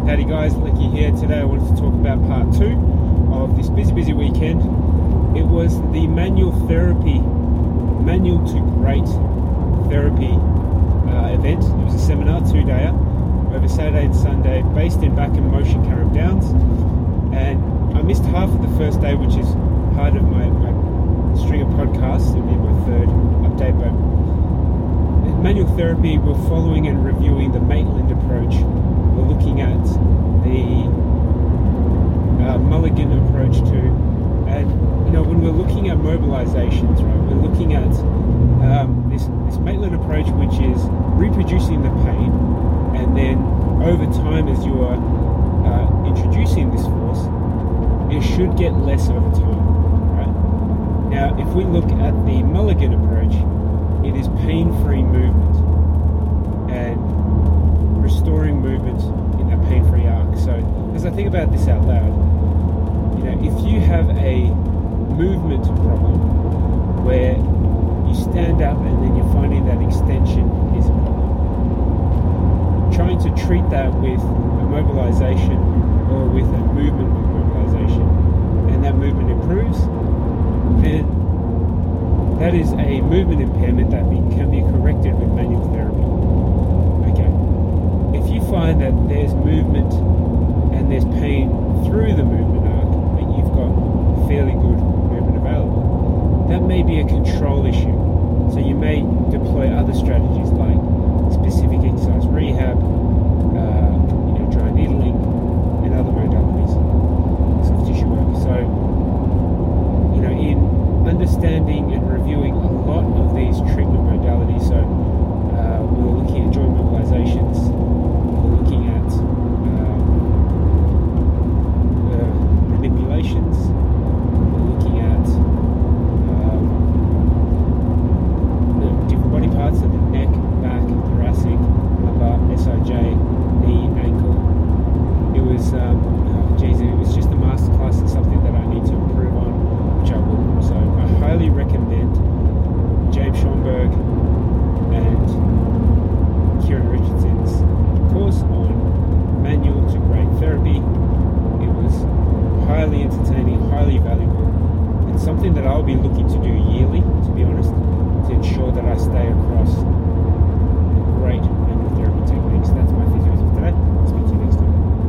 Howdy guys, Licky here. Today I wanted to talk about part 2 of this busy weekend. It was the Manual to Great Therapy event. It was a seminar, 2-dayer, over Saturday and Sunday, based in Backen Motion, Carrum Downs. And I missed half of the first day, which is part of my string of podcasts. It'll be my third update, but manual therapy, we're following and reviewing the Maitland approach. We're looking at the Mulligan approach too. And when we're looking at mobilizations, right, we're looking at this Maitland approach, which is reproducing the pain, and then over time, as you are introducing this force, it should get less over time, right? Now, if we look at the Mulligan approach, it is pain-free movement and restoring movement in that pain-free arc. So, as I think about this out loud, if you have a movement problem where you stand up and then you're finding that extension is a problem, trying to treat that with a mobilization or with a movement mobilization, and that movement improves, then that is a movement impairment that can be corrected with manual therapy. Okay. If you find that there's movement and there's pain through the movement arc, that you've got fairly good movement available, that may be a control issue. So you may deploy other strategies like specific exercise rehab, dry needling, and other modalities, soft tissue work. So, in understanding and reviewing a lot of these treatment modalities, so we're looking at joint mobilizations, we're looking at manipulations, we're looking at the different body parts, so the neck, back, thoracic, lumbar, SIJ, knee, ankle. It was, it was just a masterclass and something that I need to improve on, which I will. So I highly recommend James Schoenberg and Kieran Richardson's course on Manual to Great Therapy. It was highly entertaining, highly valuable, and something that I'll be looking to do yearly, to be honest, to ensure that I stay across the great manual therapy techniques. That's my